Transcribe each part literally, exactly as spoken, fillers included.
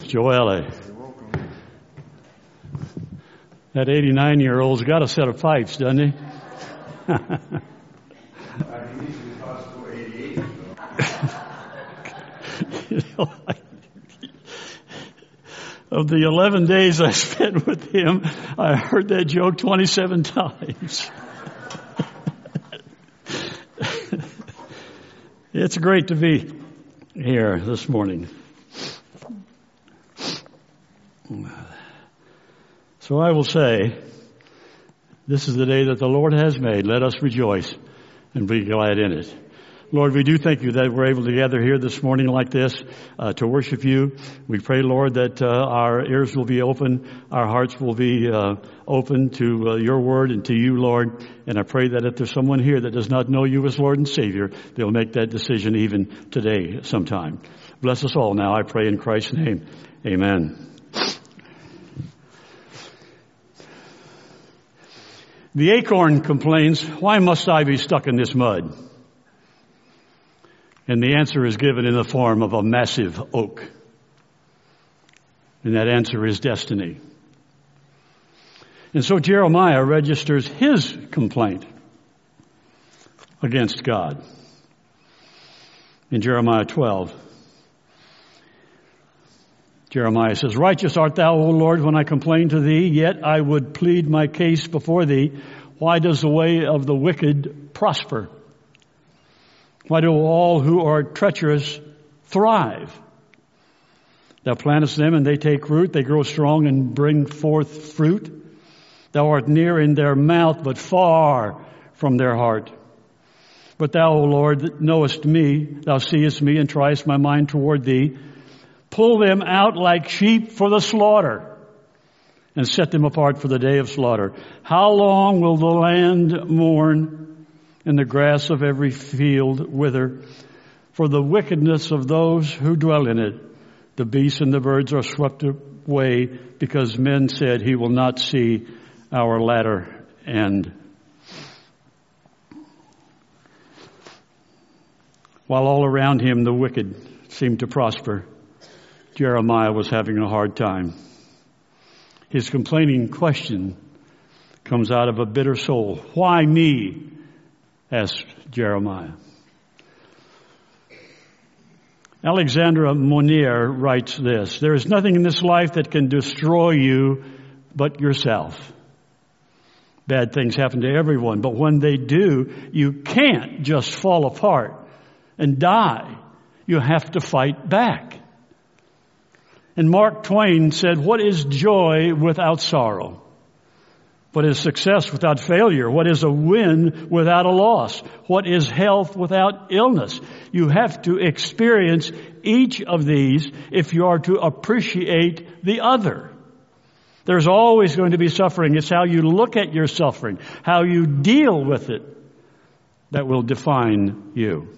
Joelle. That eighty-nine-year-old's got a set of pipes, doesn't he? You know, I, of the eleven days I spent with him, I heard that joke twenty-seven times. It's great to be here this morning. So I will say, this is the day that the Lord has made. Let us rejoice and be glad in it. Lord, we do thank you that we're able to gather here this morning like this uh, to worship you. We pray, Lord, that uh, our ears will be open, our hearts will be uh, open to uh, your word and to you, Lord. And I pray that if there's someone here that does not know you as Lord and Savior, they'll make that decision even today sometime. Bless us all now, I pray in Christ's name. Amen. The acorn complains, why must I be stuck in this mud? And the answer is given in the form of a massive oak. And that answer is destiny. And so Jeremiah registers his complaint against God. In Jeremiah twelve, Jeremiah says, righteous art thou, O Lord, when I complain to thee, yet I would plead my case before thee. Why does the way of the wicked prosper? Why do all who are treacherous thrive? Thou plantest them and they take root. They grow strong and bring forth fruit. Thou art near in their mouth, but far from their heart. But thou, O Lord, knowest me. Thou seest me and triest my mind toward thee. Pull them out like sheep for the slaughter and set them apart for the day of slaughter. How long will the land mourn and the grass of every field wither? For the wickedness of those who dwell in it, the beasts and the birds are swept away because men said he will not see our latter end. While all around him the wicked seemed to prosper, Jeremiah was having a hard time. His complaining question comes out of a bitter soul. Why me? Asked Jeremiah. Alexandra Monnier writes this, there is nothing in this life that can destroy you but yourself. Bad things happen to everyone, but when they do, you can't just fall apart and die. You have to fight back. And Mark Twain said, what is joy without sorrow? What is success without failure? What is a win without a loss? What is health without illness? You have to experience each of these if you are to appreciate the other. There's always going to be suffering. It's how you look at your suffering, how you deal with it, that will define you.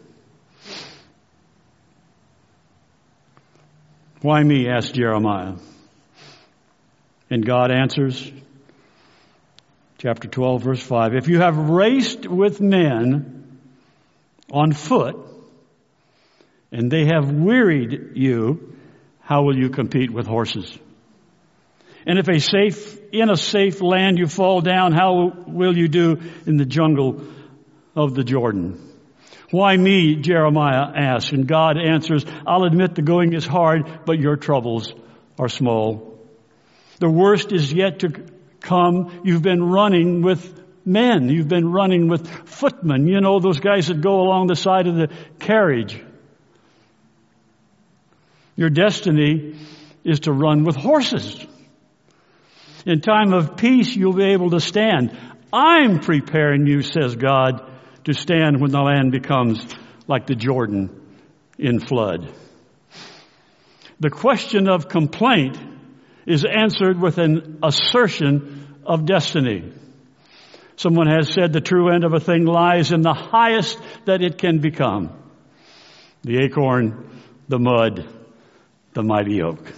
Why me? Asked Jeremiah. And God answers, chapter twelve, verse five, if you have raced with men on foot and they have wearied you, how will you compete with horses? And if a safe, in a safe land you fall down, how will you do in the jungle of the Jordan? Why me? Jeremiah asks, and God answers, I'll admit the going is hard, but your troubles are small. The worst is yet to come. You've been running with men. You've been running with footmen. You know, those guys that go along the side of the carriage. Your destiny is to run with horses. In time of peace, you'll be able to stand. I'm preparing you, says God, to stand when the land becomes like the Jordan in flood. The question of complaint is answered with an assertion of destiny. Someone has said the true end of a thing lies in the highest that it can become. The acorn, the mud, the mighty oak.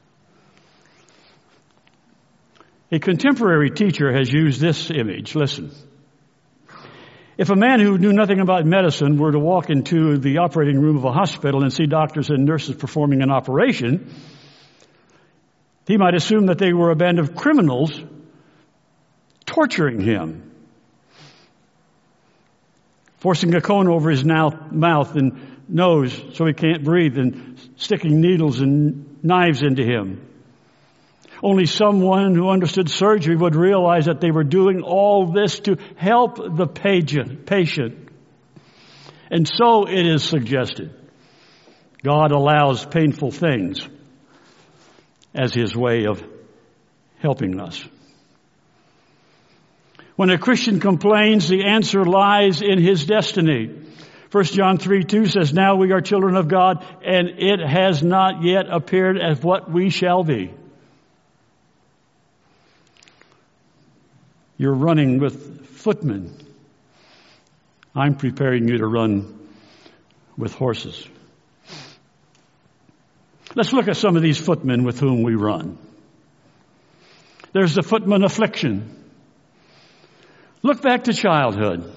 A contemporary teacher has used this image. Listen. If a man who knew nothing about medicine were to walk into the operating room of a hospital and see doctors and nurses performing an operation, He might assume that they were a band of criminals torturing him, forcing a cone over his mouth and nose so he can't breathe, and sticking needles and knives into him. Only someone who understood surgery would realize that they were doing all this to help the patient. And so it is suggested, God allows painful things as His way of helping us. When a Christian complains, the answer lies in his destiny. First John three two says, now we are children of God, and it has not yet appeared as what we shall be. You're running with footmen. I'm preparing you to run with horses. Let's look at some of these footmen with whom we run. There's the footman affliction. Look back to childhood.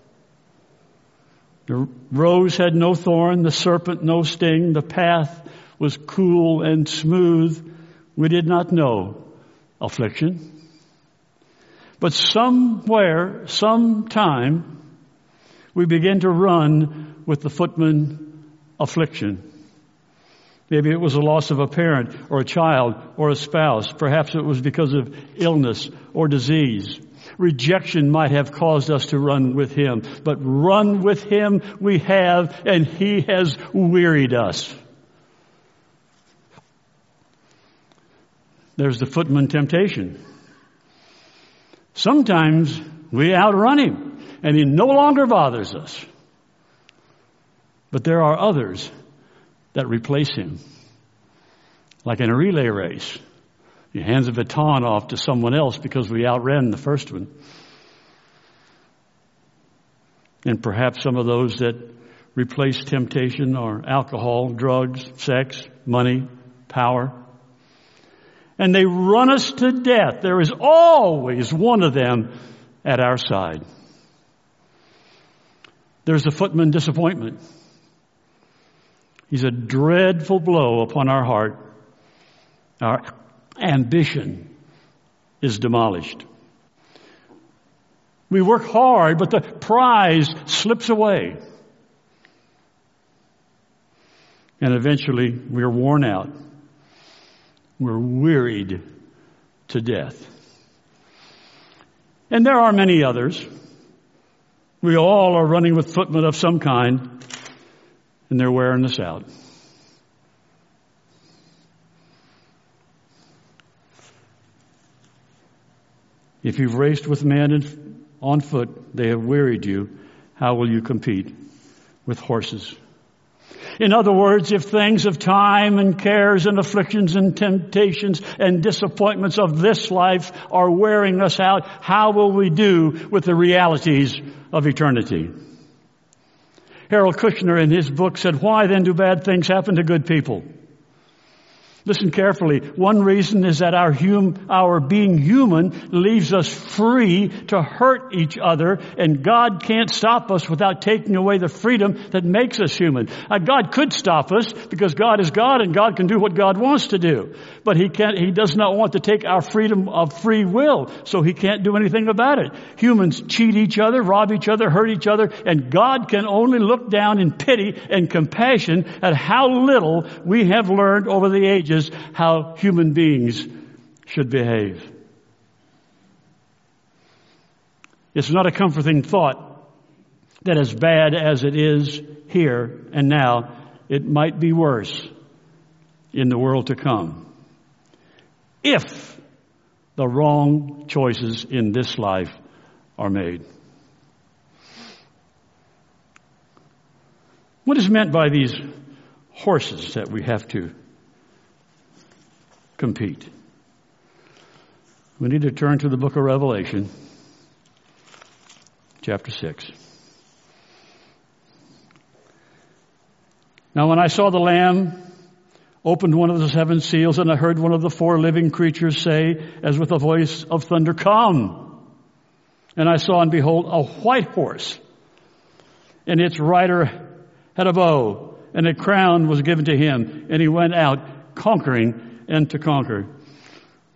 The rose had no thorn, the serpent no sting, the path was cool and smooth. We did not know affliction. But somewhere, sometime, we begin to run with the footman affliction. Maybe it was a loss of a parent or a child or a spouse. Perhaps it was because of illness or disease. Rejection might have caused us to run with Him. But run with Him we have, and He has wearied us. There's the footman temptation. Sometimes we outrun Him, and He no longer bothers us. But there are others that replace Him. Like in a relay race. He hands a baton off to someone else because we outran the first one. And perhaps some of those that replace temptation are alcohol, drugs, sex, money, power. And they run us to death. There is always one of them at our side. There's the footman disappointment. He's a dreadful blow upon our heart. Our ambition is demolished. We work hard, but the prize slips away. And eventually we are worn out. We're wearied to death. And there are many others. We all are running with footmen of some kind, and they're wearing us out. If you've raced with men on foot, they have wearied you. How will you compete with horses? In other words, if things of time and cares and afflictions and temptations and disappointments of this life are wearing us out, how will we do with the realities of eternity? Harold Kushner in his book said, why then do bad things happen to good people? Listen carefully. One reason is that our hum, our being human leaves us free to hurt each other, and God can't stop us without taking away the freedom that makes us human. Uh, God could stop us because God is God and God can do what God wants to do. But He can't, He does not want to take our freedom of free will, so He can't do anything about it. Humans cheat each other, rob each other, hurt each other, and God can only look down in pity and compassion at how little we have learned over the ages how human beings should behave. It's not a comforting thought that as bad as it is here and now, it might be worse in the world to come if the wrong choices in this life are made. What is meant by these horses that we have to compete? We need to turn to the book of Revelation, chapter six. Now when I saw the Lamb opened one of the seven seals, and I heard one of the four living creatures say, as with a voice of thunder, "Come!" And I saw and behold a white horse, and its rider had a bow, and a crown was given to him, and he went out conquering and to conquer.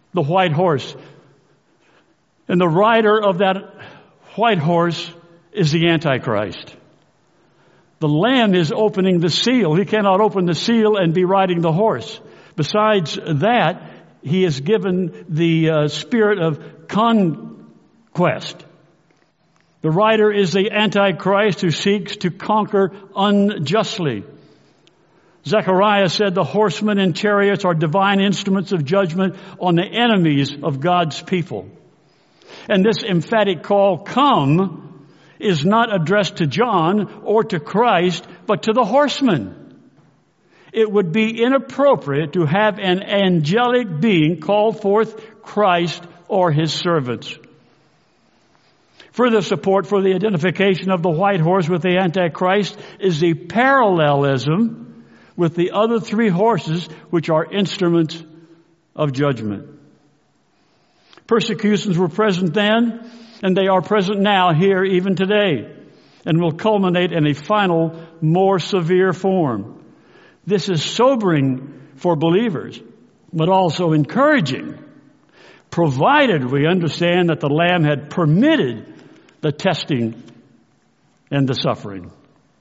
the white horse. And the rider of that white horse is the Antichrist. The Lamb is opening the seal. He cannot open the seal and be riding the horse. Besides that, he is given the uh, spirit of conquest. The rider is the Antichrist who seeks to conquer unjustly. Zechariah said the horsemen and chariots are divine instruments of judgment on the enemies of God's people. And this emphatic call, come, is not addressed to John or to Christ, but to the horsemen. It would be inappropriate to have an angelic being call forth Christ or his servants. Further support for the identification of the white horse with the Antichrist is the parallelism with the other three horses, which are instruments of judgment. Persecutions were present then, and they are present now here even today, and will culminate in a final, more severe form. This is sobering for believers, but also encouraging, provided we understand that the Lamb had permitted the testing and the suffering.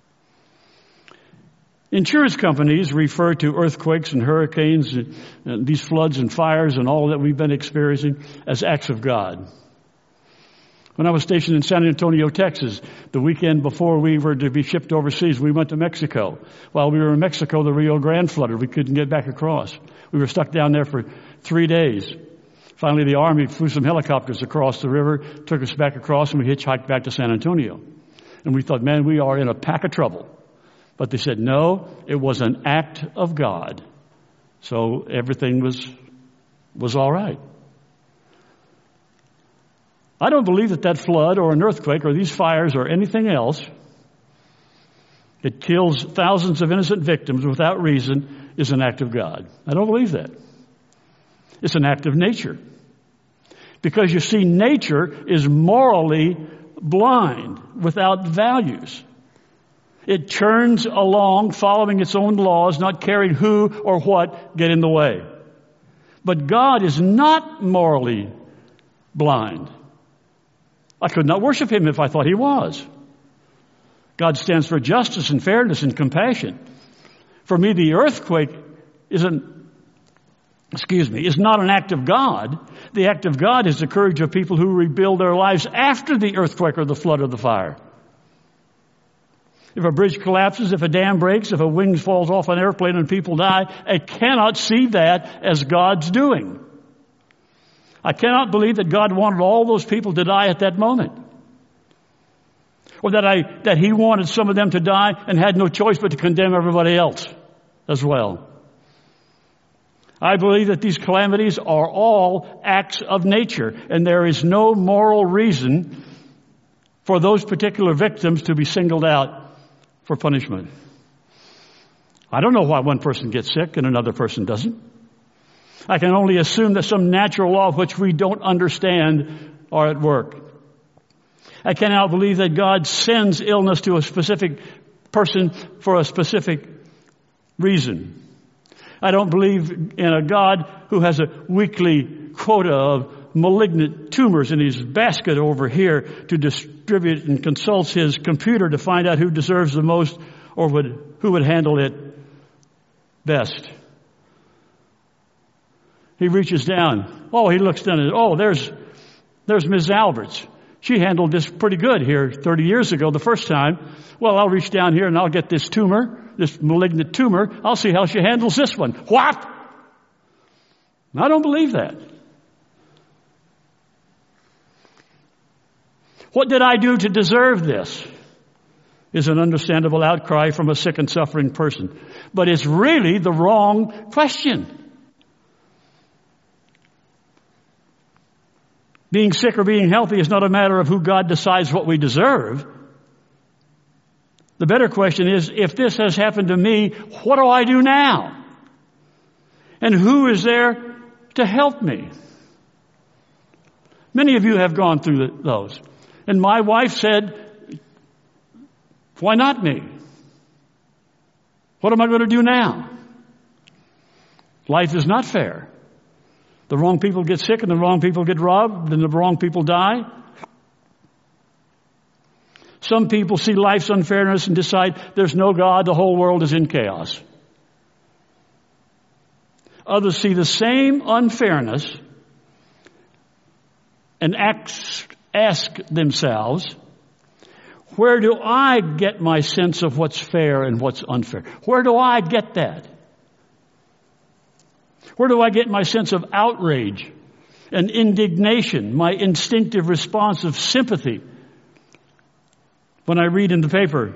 Insurance companies refer to earthquakes and hurricanes, and these floods and fires and all that we've been experiencing as acts of God. When I was stationed in San Antonio, Texas, the weekend before we were to be shipped overseas, we went to Mexico. While we were in Mexico, the Rio Grande flooded. We couldn't get back across. We were stuck down there for three days. Finally, the Army flew some helicopters across the river, took us back across, and we hitchhiked back to San Antonio. And we thought, man, we are in a pack of trouble. But they said, no, it was an act of God. So everything was, was all right. I don't believe that that flood or an earthquake or these fires or anything else that kills thousands of innocent victims without reason is an act of God. I don't believe that. It's an act of nature. Because you see, nature is morally blind, without values. It churns along following its own laws, not caring who or what get in the way. But God is not morally blind. I could not worship him if I thought he was. God stands for justice and fairness and compassion. For me, the earthquake isn't, excuse me, is not an act of God. The act of God is the courage of people who rebuild their lives after the earthquake or the flood or the fire. If a bridge collapses, if a dam breaks, if a wing falls off an airplane and people die, I cannot see that as God's doing. I cannot believe that God wanted all those people to die at that moment. Or that I, that he wanted some of them to die and had no choice but to condemn everybody else as well. I believe that these calamities are all acts of nature, and there is no moral reason for those particular victims to be singled out for punishment. I don't know why one person gets sick and another person doesn't. I can only assume that some natural law which we don't understand are at work. I cannot believe that God sends illness to a specific person for a specific reason. I don't believe in a God who has a weekly quota of malignant tumors in his basket over here to distribute and consults his computer to find out who deserves the most or would, who would handle it best. He reaches down. Oh, he looks down and, oh, there's, there's Miz Alberts. She handled this pretty good here thirty years ago the first time. Well, I'll reach down here and I'll get this tumor, this malignant tumor. I'll see how she handles this one. What? I don't believe that. What did I do to deserve this? Is an understandable outcry from a sick and suffering person. But it's really the wrong question. Being sick or being healthy is not a matter of who God decides what we deserve. The better question is, if this has happened to me, what do I do now? And who is there to help me? Many of you have gone through the, those. And my wife said, why not me? What am I going to do now? Life is not fair. The wrong people get sick and the wrong people get robbed and the wrong people die. Some people see life's unfairness and decide there's no God, the whole world is in chaos. Others see the same unfairness and ask, ask themselves, where do I get my sense of what's fair and what's unfair? Where do I get that? Where do I get my sense of outrage and indignation, my instinctive response of sympathy when I read in the paper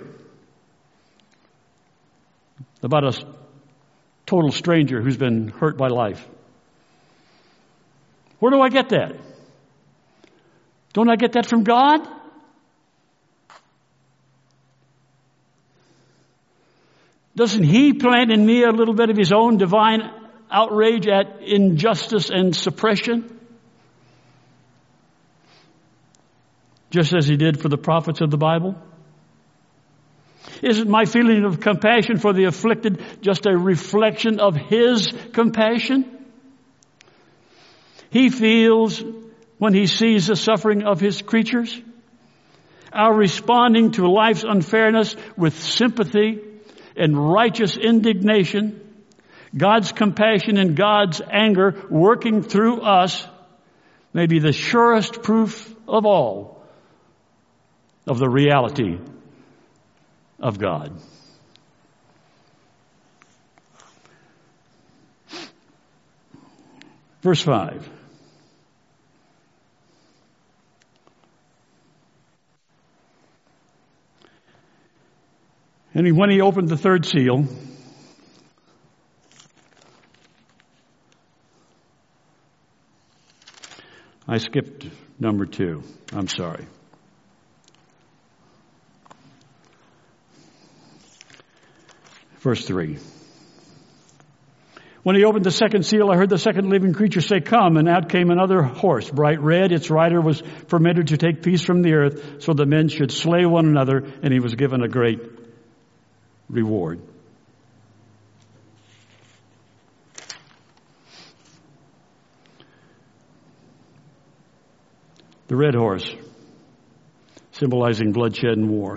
about a total stranger who's been hurt by life? Where do I get that? Don't I get that from God? Doesn't He plant in me a little bit of His own divine outrage at injustice and suppression? Just as He did for the prophets of the Bible? Isn't my feeling of compassion for the afflicted just a reflection of His compassion? He feels when He sees the suffering of His creatures. Our responding to life's unfairness with sympathy and righteous indignation, God's compassion and God's anger working through us, may be the surest proof of all of the reality of God. Verse five. And when He opened the third seal, I skipped number two. I'm sorry. Verse three. When He opened the second seal, I heard the second living creature say, "Come," and out came another horse, bright red. Its rider was permitted to take peace from the earth, so that men should slay one another, and he was given a great reward. The red horse, symbolizing bloodshed and war.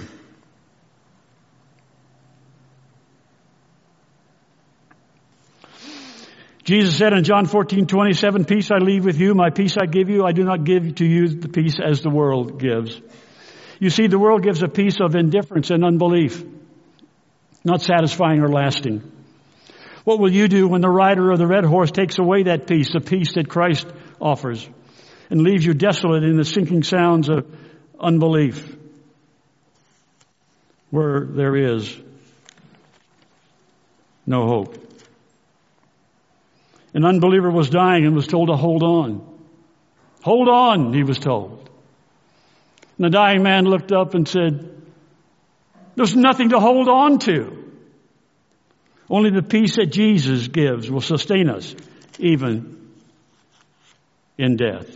Jesus said in John fourteen twenty-seven, "Peace I leave with you, my peace I give you. I do not give to you the peace as the world gives." You see, the world gives a peace of indifference and unbelief, not satisfying or lasting. What will you do when the rider of the red horse takes away that peace, the peace that Christ offers, and leaves you desolate in the sinking sounds of unbelief, where there is no hope? An unbeliever was dying and was told to hold on. Hold on, he was told. And the dying man looked up and said, "There's nothing to hold on to. Only the peace that Jesus gives will sustain us, even in death."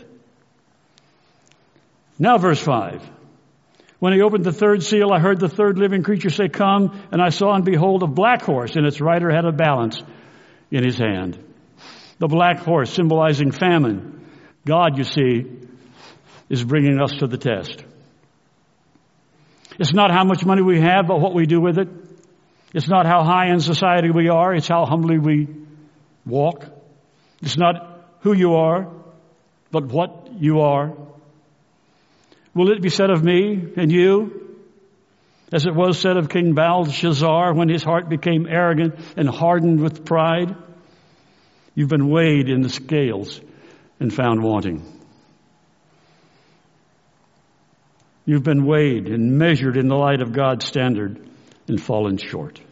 Now verse five. When He opened the third seal, I heard the third living creature say, "Come," and I saw and behold a black horse, and its rider had a balance in his hand. The black horse symbolizing famine. God, you see, is bringing us to the test. It's not how much money we have, but what we do with it. It's not how high in society we are, it's how humbly we walk. It's not who you are, but what you are. Will it be said of me and you, as it was said of King Belshazzar when his heart became arrogant and hardened with pride? You've been weighed in the scales and found wanting. You've been weighed and measured in the light of God's standard and fallen short.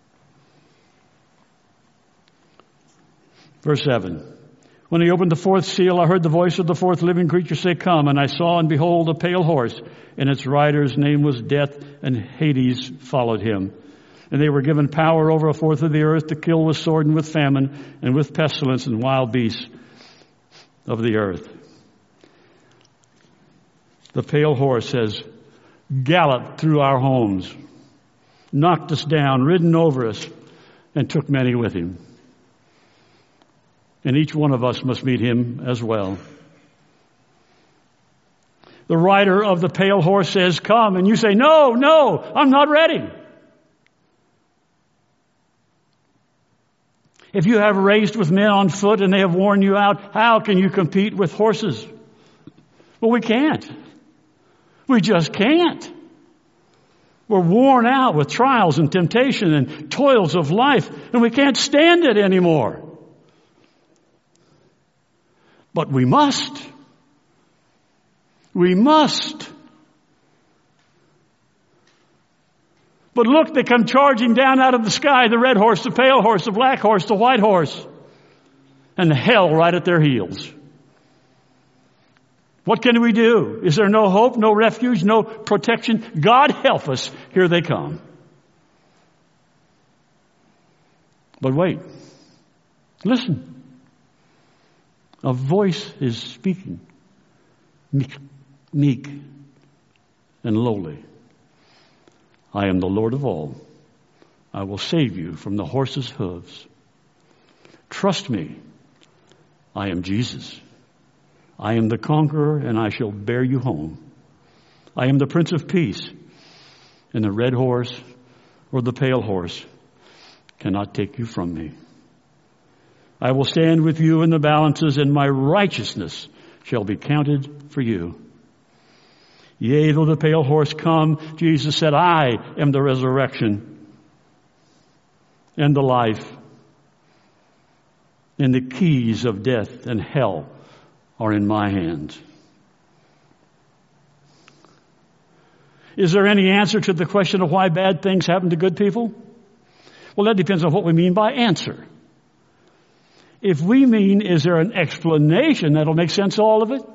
Verse seven. When He opened the fourth seal, I heard the voice of the fourth living creature say, "Come," and I saw and behold a pale horse, and its rider's name was Death, and Hades followed him. And they were given power over a fourth of the earth to kill with sword and with famine and with pestilence and wild beasts of the earth. The pale horse has galloped through our homes, knocked us down, ridden over us, and took many with him. And each one of us must meet him as well. The rider of the pale horse says, come, and you say, no, no, I'm not ready. If you have raced with men on foot and they have worn you out, how can you compete with horses? Well, we can't. We just can't. We're worn out with trials and temptation and toils of life, and we can't stand it anymore. But we must. We must. But look, they come charging down out of the sky, the red horse, the pale horse, the black horse, the white horse, and hell right at their heels. What can we do? Is there no hope, no refuge, no protection? God help us. Here they come. But wait. Listen. A voice is speaking. Meek, meek and lowly. I am the Lord of all. I will save you from the horse's hooves. Trust me. I am Jesus. I am the conqueror, and I shall bear you home. I am the Prince of Peace, and the red horse or the pale horse cannot take you from me. I will stand with you in the balances, and my righteousness shall be counted for you. Yea, though the pale horse come, Jesus said, I am the resurrection and the life, and the keys of death and hell are in my hands. Is there any answer to the question of why bad things happen to good people? Well, that depends on what we mean by answer. If we mean, is there an explanation that'll make sense of all of it?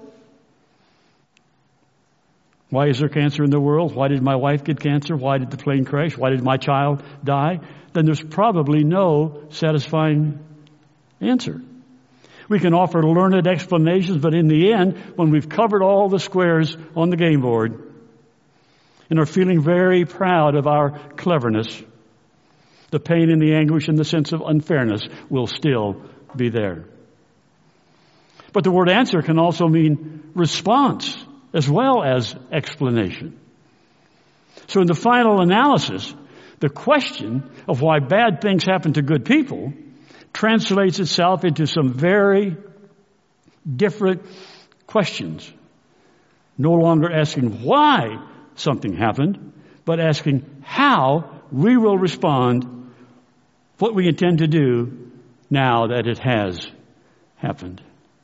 Why is there cancer in the world? Why did my wife get cancer? Why did the plane crash? Why did my child die? Then there's probably no satisfying answer. We can offer learned explanations, but in the end, when we've covered all the squares on the game board and are feeling very proud of our cleverness, the pain and the anguish and the sense of unfairness will still be there. But the word answer can also mean response as well as explanation. So in the final analysis, the question of why bad things happen to good people translates itself into some very different questions. No longer asking why something happened, but asking how we will respond, what we intend to do now that it has happened.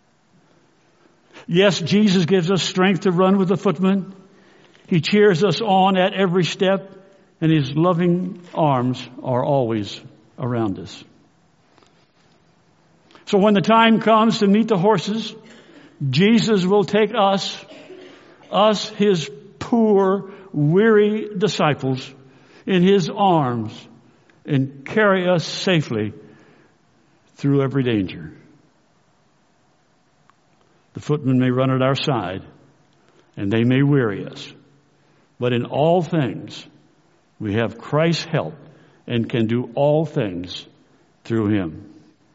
Yes, Jesus gives us strength to run with the footman. He cheers us on at every step, and his loving arms are always around us. So when the time comes to meet the horses, Jesus will take us, us, his poor, weary disciples, in his arms and carry us safely through every danger. The footmen may run at our side, and they may weary us. But in all things, we have Christ's help and can do all things through him.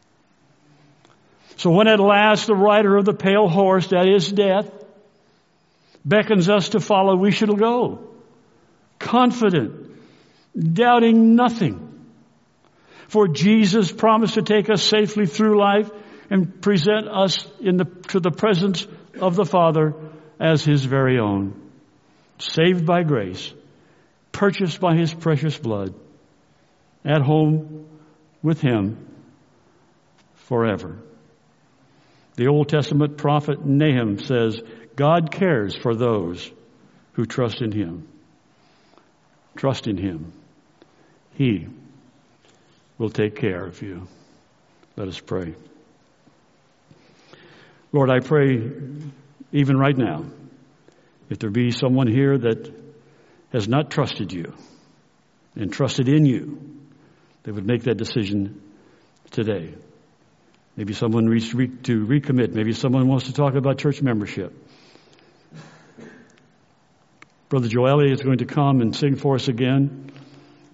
So when at last the rider of the pale horse, that is death, beckons us to follow, we shall go, confident, doubting nothing. For Jesus promised to take us safely through life and present us in the, to the presence of the Father as his very own, saved by grace, purchased by his precious blood, at home with him forever. The Old Testament prophet Nahum says, God cares for those who trust in him. Trust in him. He will take care of you. Let us pray. Lord, I pray even right now, if there be someone here that has not trusted you and trusted in you, they would make that decision today. Maybe someone needs to recommit. Maybe someone wants to talk about church membership. Brother Joeli is going to come and sing for us again.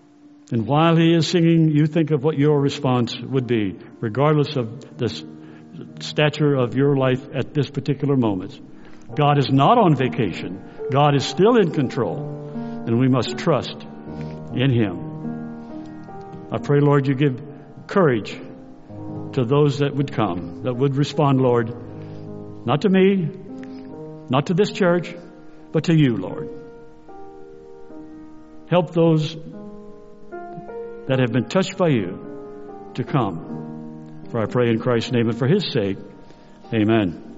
And while he is singing, you think of what your response would be, regardless of this stature of your life at this particular moment. God is not on vacation. God is still in control, and we must trust in Him. I pray, Lord, you give courage to those that would come, that would respond, Lord, not to me, not to this church, but to you, Lord. Help those that have been touched by you to come. For I pray in Christ's name and for His sake, amen.